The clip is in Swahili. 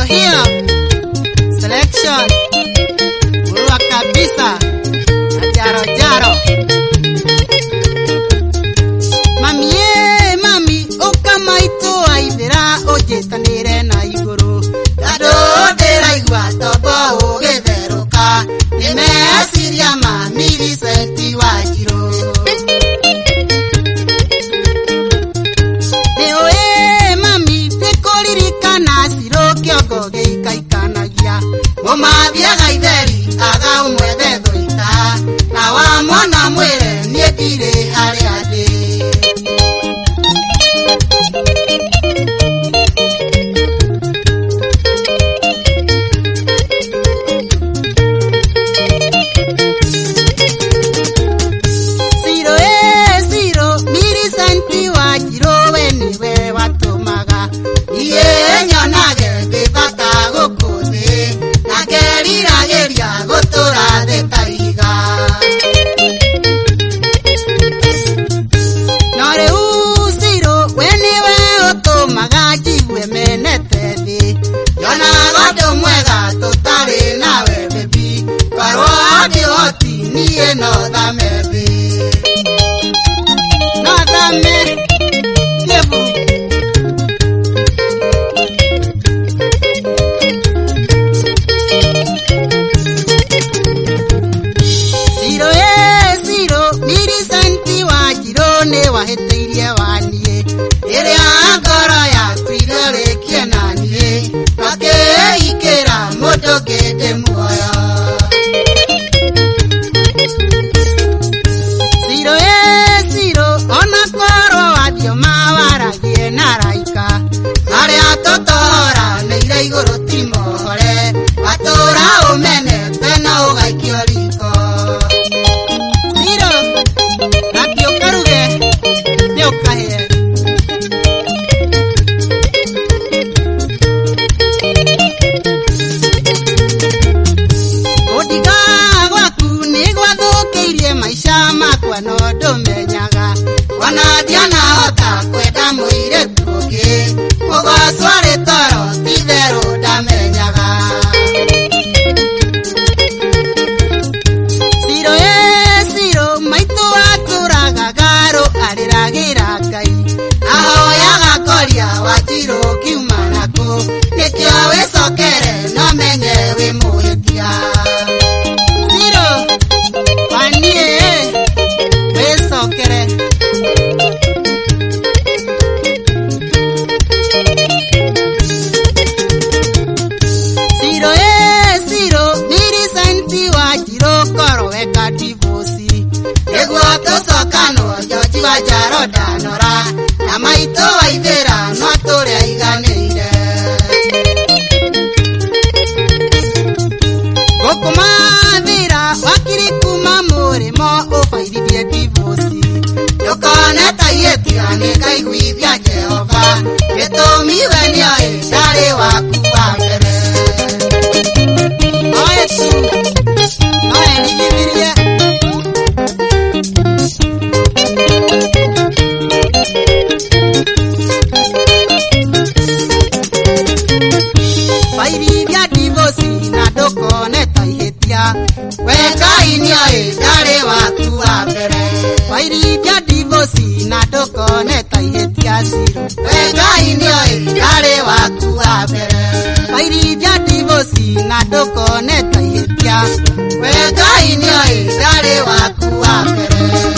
hiyo selection urua kabisa na jaro jaro. Mami ukamaito aithira ujitanire na iguru kado ndira igwa tobo ugitheruka nimeciria mami Vincent Wanjiru. Mami tikuririkana ciro kiongo gikaikanagia mumathiaga itheri aga umwethe thuita na wa mwana mwire nie ndire haria ndi. No dame bi no dame yebu Siro Vincent Wanjiru ne waheteirie wanie ire ngoro ya kwirore kienanie akeikira mundu kende muoyo. Ona koro adio mawaragie naraika aria totora neire iguru timohore atora umene tena ugaikio riko Siro ratio karuge ni ukahe odiga gwaku ni gwathukeirie maisha makwa no ndumenyaga wanadia na hota kwenda mwire tuge mugosware toro titheru ndamenyaga Siro maitu aturaga garo ariragira Ngai ahoyaga koria Wanjiru kiuma naku nikio wicokere no menye wi muhitia Siro wanie wicokere Siro Vincent Wanjiru koro weka divosi egwo tusokano joji wa jaro danora na maito waithira no turi aiganire gukumathira wakiri kuma murimo ubairithie divosi yukone taietia ni ngaiguithia Jehova gitumiwe nioi ndari waku wa mbere Yesu noe nigivirie bairithia divosi na ndukone taihitia Ngai nioi ndari waku wa mbere bairithia divosi na ndukone taihitia Siro Ngai nioi ndari waku wa mbere bairithia divosi na ndukone taihitia Ngai nioi ndari waku wa mbere